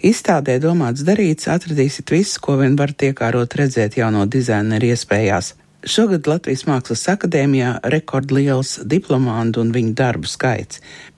Izstādē domāts darīts, atradīsit visu, ko vien varat iekārot redzēt jauno dizaineru iespējās. Šogad Latvijas Mākslas akadēmijā rekordliels diplomantu un viņu darbu skaits –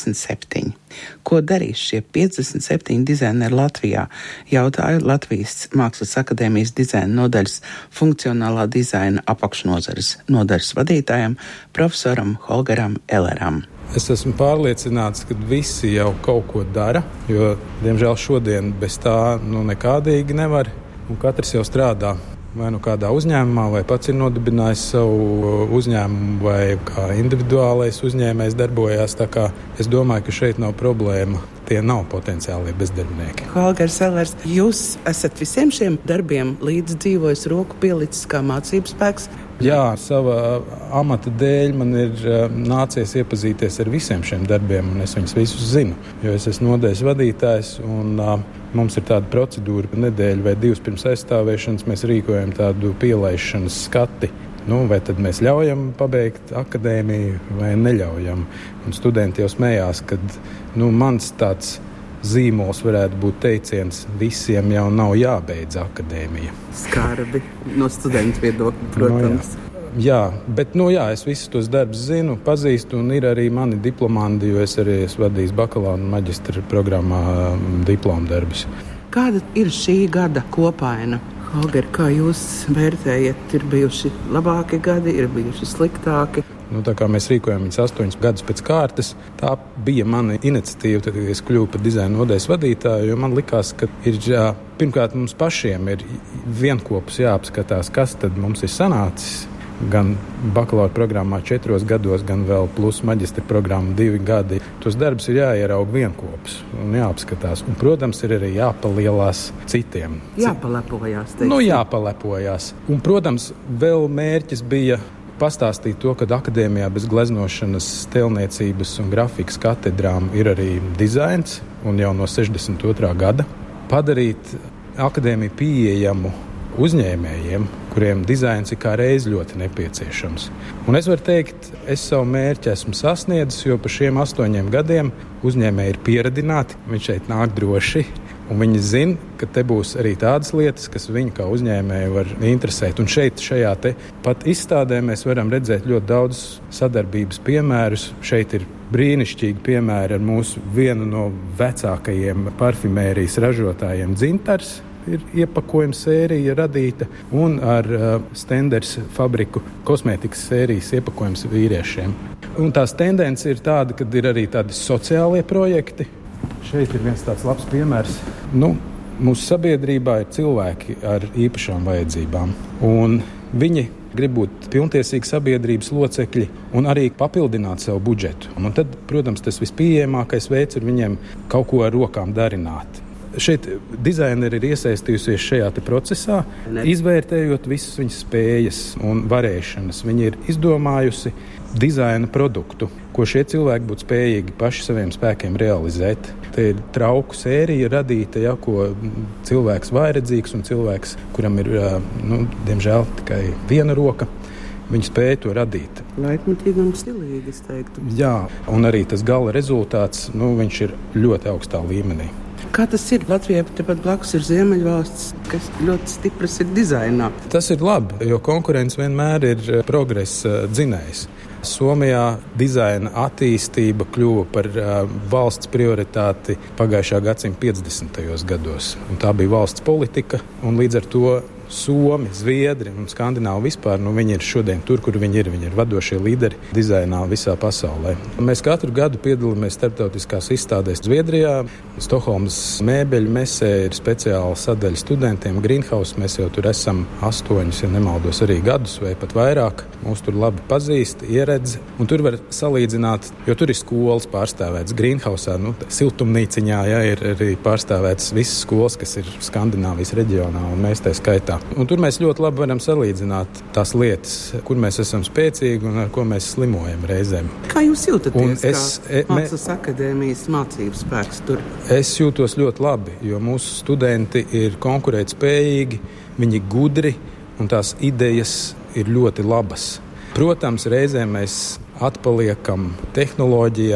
57. Ko darīs šie 57 dizaineri Latvijā? Jautāju Latvijas Mākslas akadēmijas dizaina nodaļas funkcionālā dizaina apakšnozares nodaļas vadītājam, profesoram Holgeram Elleram. Es esmu pārliecināts, ka visi jau kaut ko dara, jo, diemžēl, šodien bez tā nekādīgi nevar, un katrs jau strādā. Vai kādā uzņēmumā, vai pats ir nodibinājis savu uzņēmumu, vai kā individuālais uzņēmējs darbojās. Tā kā es domāju, ka šeit nav problēma. Tie nav potenciālie bezdarbnieki. Holgers Ellers, jūs esat visiem šiem darbiem līdz dzīvojis, roku pielicis kā mācības spēks? Jā, sava amata dēļ man ir nācies iepazīties ar visiem šiem darbiem, un es viņus visus zinu, jo es esmu nodaļas vadītājs, un mums ir tāda procedūra, nedēļu vai divas pirms aizstāvēšanas mēs rīkojam tādu pielaišanas skati. Vai tad mēs ļaujam pabeigt akadēmiju vai neļaujam? Un studenti jau smējās, ka mans tāds zīmols varētu būt teiciens, visiem jau nav jābeidz akadēmija. Skarbi no studentu viedokļa, protams. Jā, bet es visus tos darbus zinu, pazīstu, un ir arī mani diplomanti, jo es arī esmu vadījis bakalaura un maģistra programmā diplomdarbus. Kāda ir šī gada kopaina? Holger, kā jūs vērtējat? Ir bijuši labāki gadi, ir bijuši sliktāki? Tā kā mēs rīkojam viņus 8 gadus pēc kārtas, tā bija mana iniciatīva, tad, kad es kļuvu par dizaina nodaļas vadītāju, jo man likās, ka ir pirmkārt mums pašiem ir vienkopus jāapskatās, kas tad mums ir sanācis. Gan bakalaura programmā 4 gados, gan vēl plus maģistra programma 2 gadi. Tos darbus ir jāieraug vienkopus un jāapskatās. Un, protams, ir arī jāpalielās citiem. Jāpalepojās, jāpalepojās. Un, protams, vēl mērķis bija pastāstīt to, ka akadēmijā bez gleznošanas, tēlniecības un grafikas katedrām ir arī dizains, un jau no 62. gada padarīt akadēmiju pieejamu uzņēmējiem, kuriem dizains ir kā reiz ļoti nepieciešams. Un es varu teikt, es savu mērķi esmu sasniedzis, jo par šiem 8 gadiem uzņēmēji ir pieradināti, viņi šeit nāk droši, un viņi zina, ka te būs arī tādas lietas, kas viņu kā uzņēmēju var interesēt. Un šajā pat izstādē mēs varam redzēt ļoti daudz sadarbības piemērus. Šeit ir brīnišķīgi piemēri ar mūsu vienu no vecākajiem parfimērijas ražotājiem Dzintars. Ir iepakojuma sērija radīta, un ar Stenders fabriku kosmētikas sērijas iepakojums vīriešiem. Un tās tendence ir tāda, ka ir arī tādi sociālie projekti. Šeit ir viens tāds labs piemērs. Mūsu sabiedrībā ir cilvēki ar īpašām vajadzībām, un viņi grib būt pilntiesīgi sabiedrības locekļi un arī papildināt savu budžetu. Un tad, protams, tas vispieejamākais veids ir viņiem kaut ko ar rokām darināt. Šeit dizaineri ir iesaistījusies šajā procesā, izvērtējot visas viņas spējas un varēšanas. Viņi ir izdomājusi dizaina produktu, ko šie cilvēki būtu spējīgi paši saviem spēkiem realizēt. Te ir trauku sērija radīta, ko cilvēks vājredzīgs un cilvēks, kuram ir, diemžēl, tikai viena roka, viņi spēja to radīt. Laikmatīgi un stilīgi, es teiktu. Jā, un arī tas gala rezultāts, viņš ir ļoti augstā līmenī. Kā tas ir? Latvijai tepat blakus ir Ziemeļvalsts, kas ļoti stipras ir dizainā. Tas ir labi, jo konkurence vienmēr ir progresa dzinējs. Somijā dizaina attīstība kļuva par valsts prioritāti pagājušā gadsimta 50. gados. Un tā bija valsts politika, un līdz ar to Somi, Zviedri un Skandināvi vispār, viņi ir šodien tur, kur viņi ir vadošie līderi dizainā visā pasaulē. Mēs katru gadu piedalāmies starptautiskās izstādēs Zviedrijā. Stokholmas mēbeļu mesē ir speciāla sadaļa studentiem. Greenhouse mēs jau tur esam 8, ja nemaldos, arī gadus vai pat vairāk. Mūs tur labi pazīst, ieredz, un tur var salīdzināt, jo tur ir skolas pārstāvētas. Greenhouseā, siltumnīciņā, ir arī pārstāvētas visas skolas, kas ir Skandināvijas reģionā, un mēs tā skaitā. Un tur mēs ļoti labi varam salīdzināt tās lietas, kur mēs esam spēcīgi un ar ko mēs slimojam reizēm. Kā jūs jūtaties Mākslas akadēmijas mācības spēks tur? Es jūtos ļoti labi, jo mūsu studenti ir konkurētspējīgi, viņi ir gudri un tās idejas ir ļoti labas. Protams, reizēm mēs atpaliekam tehnoloģijā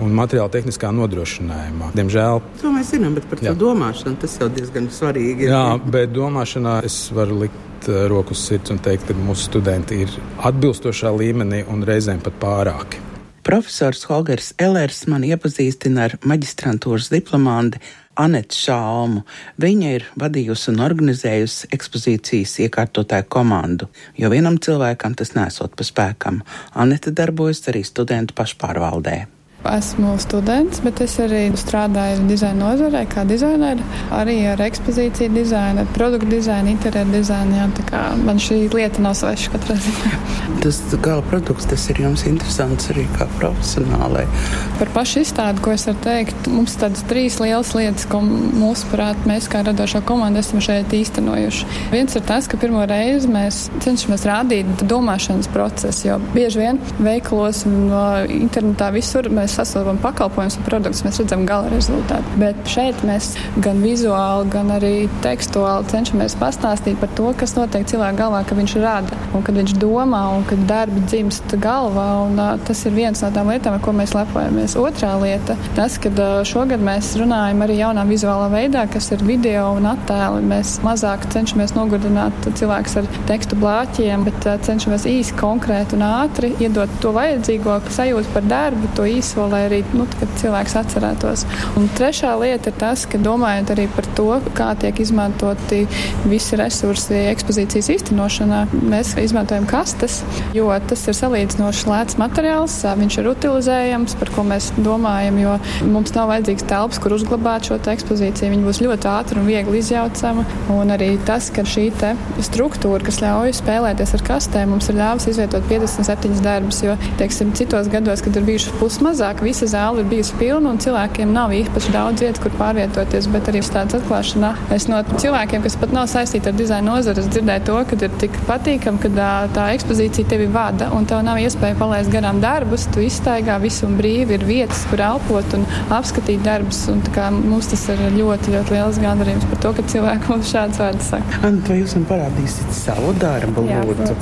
un materiāla tehniskā nodrošinājumā. Diemžēl. To mēs zinām, bet par to domāšanu tas jau diezgan svarīgi. Jā, bet domāšanā es varu likt roku uz sirds un teikt, ka mūsu studenti ir atbilstošā līmenī un reizēm pat pārāki. Profesors Holgers Ellers man iepazīstina ar maģistrantūras diplomandi Anetu Šalmu. Viņa ir vadījusi un organizējusi ekspozīcijas iekārtotāju komandu, jo vienam cilvēkam tas nesot pa spēkam. Aneta darbojas arī studentu pašpārvaldē. Esmu students, bet es arī strādāju dizaina nozarē kā dizaineri, arī ar ekspozīciju dizainu, ar produktu dizainu, interjeru dizainu. Jā, tā kā man šī lieta nav sveša katrā ziņā. Tas gala produkts, tas ir jums interesants arī kā profesionālai. Par pašu izstādi, ko es varu teikt, mums tādas 3 lielas lietas, ko mūsuprāt mēs kā radošā komanda esam šeit īstenojuši. Viens ir tas, ka pirmo reizi mēs cenšamies rādīt domāšanas procesu, jo bieži vien veikalos un internetā visur mēs sastopam pakalpojumus un produktus, mēs redzam gala rezultātu. Bet šeit mēs gan vizuāli, gan arī tekstuāli cenšamies pastāstīt par to, kas notiek cilvēka galvā, ka viņš rada un kad viņš domā un kad darbi dzimst galvā. Un tas ir viens no tām lietām, ar ko mēs lepojamies. Otrā lieta, tas, ka šogad mēs runājam arī jaunā vizuālā veidā, kas ir video un attēli. Mēs mazāk cenšamies nogurdināt cilvēkus ar tekstu blāķiem, bet cenšamies īsi, konkrēti un ātri iedot to vajadzīgo sajūtu par darbu, to īso, lai arī kad cilvēks atcerētos. Un trešā lieta ir tas, ka domājot arī par to, kā tiek izmantoti visi resursi ekspozīcijas īstenošanā, mēs izmantojam kastes, jo tas ir salīdzinoši lēts materiāls, viņš ir utilizējams, par ko mēs domājam, jo mums nav vajadzīgs telpas, kur uzglabāt šo ekspozīciju. Viņa būs ļoti ātri un viegli izjaucama. Un arī tas, ka šī struktūra, kas ļauj spēlēties ar kastēm, mums ir ļāvis izvietot 57 darbus, jo, teiksim, citos gados, kad ir bijuši pusmazāk, visa zāle ir bijusi pilna un cilvēkiem nav īpaši daudz vietas, kur pārvietoties, bet arī tādas atklāšanā. Es no cilvēkiem, kas pat nav saistīti ar dizaina nozari, dzirdēju to, ka ir tik patīkami, ka tā ekspozīcija tevi vada un tev nav iespēja palaist garām darbus, tu izstaigā visu un brīvi ir vietas, kur elpot un apskatīt darbus. Un tā kā mums tas ir ļoti, ļoti liels gandarījums par to, ka cilvēki mums šāds vārds saka. Vai jūs man parādīsiet savu darbu, lūdzu?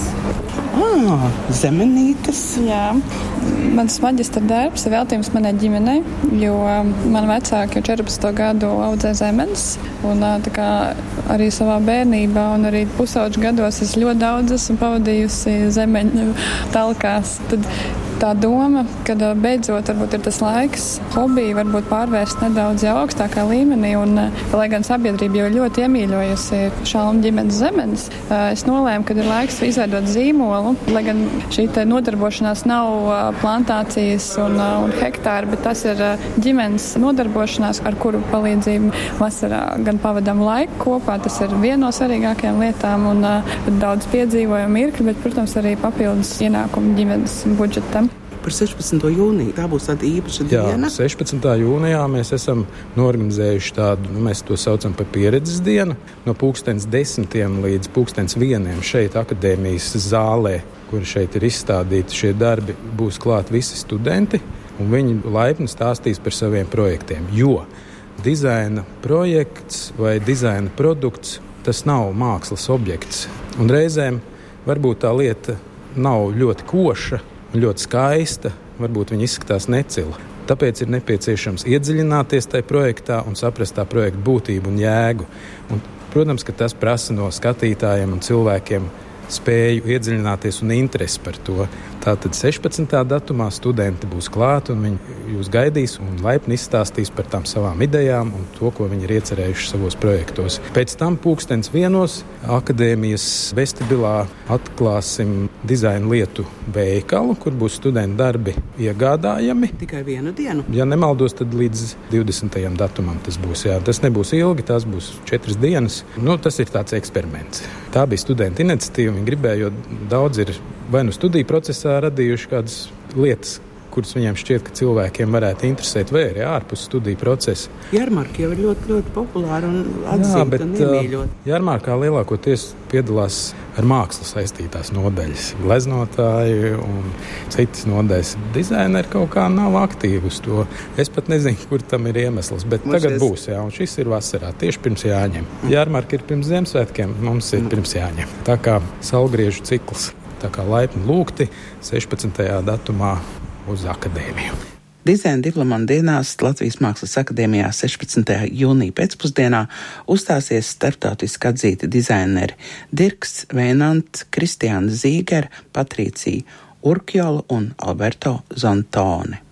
Jā, zemenītes. Jā, mans maģistra darbs ir veltījums manai ģimenei, jo man vecāki jau 14 gadu audzē zemenes, un tā kā arī savā bērnībā un arī pusauģu gados es ļoti daudz esmu pavadījusi zemeņu talkās. Tad tā doma, kad beidzot varbūt ir tas laiks hobiju varbūt pārvērst nedaudz jau augstākā līmenī, un lai gan sabiedrība jau ļoti iemīļojusi Šalmu ģimenes zemenes, es nolēmu, ka ir laiks izveidot zīmolu, lai gan šī nodarbošanās nav plantācijas un hektāri, bet tas ir ģimenes nodarbošanās, ar kuru palīdzību vasarā gan pavadām laiku kopā. Tas ir viena no svarīgākajām lietām un daudz piedzīvojumu mirkļi, bet, protams, arī papildus ienākumu ģimenes budžetam. Par 16. jūniju. Tā būs tāda īpaša diena. Jā, 16. jūnijā mēs esam norganizējuši tādu, mēs to saucam par pieredzes dienu, no 10:00 līdz 1:00 šeit akadēmijas zālē, kur šeit ir izstādīti šie darbi, būs klāt visi studenti, un viņi laipni stāstīs par saviem projektiem, jo dizaina projekts vai dizaina produkts, tas nav mākslas objekts. Un reizēm varbūt tā lieta nav ļoti koša, ļoti skaista, varbūt viņa izskatās necila. Tāpēc ir nepieciešams iedziļināties tajā projektā un saprast tā projekta būtību un jēgu. Un, protams, ka tas prasa no skatītājiem un cilvēkiem spēju iedziļināties un interesi par to. Tātad 16. datumā studenti būs klāt un viņi jūs gaidīs un laipni izstāstīs par tām savām idejām un to, ko viņi ir iecerējuši savos projektos. Pēc tam 1:00 akadēmijas vestibilā atklāsim dizaina lietu veikalu, kur būs studentu darbi iegādājami. Tikai vienu dienu? Ja nemaldos, tad līdz 20. datumam tas būs. Jā. Tas nebūs ilgi, tas būs 4 dienas. Tas ir tāds eksperiments. Tā bija studenta iniciatīva. Viņi gribēja, jo daudz ir vai studiju procesā radījuši kādas lietas, kuras viņiem šķiet, ka cilvēkiem varētu interesēt, vai arī ārpus studiju procesa. Jarmarka jau ir ļoti, ļoti populāra un atzīta un iemīļota. Jarmarkā lielākoties piedalās ar mākslu saistītās nodaļas. Gleznotāji un citas nodaļas. Dizaineri kaut kā nav aktīvi uz to. Es pat nezinu, kur tam ir iemesls, bet tagad būs, jā, un šis ir vasarā, tieši pirms Jāņiem. Jarmarka ir pirms Ziemassvētkiem, mums ir pirms Jāņiem. Tā kā saulgriežu cikls. Tā kā laipni lūgti 16. datumā uz akadēmiju. Dizaina diplomantu dienās Latvijas Mākslas akadēmijā 16. jūnija pēcpusdienā uzstāsies starptautiski atzīti dizaineri Dirks Veinants, Kristiāna Zīgera, Patricija Urkjola un Alberto Zontone.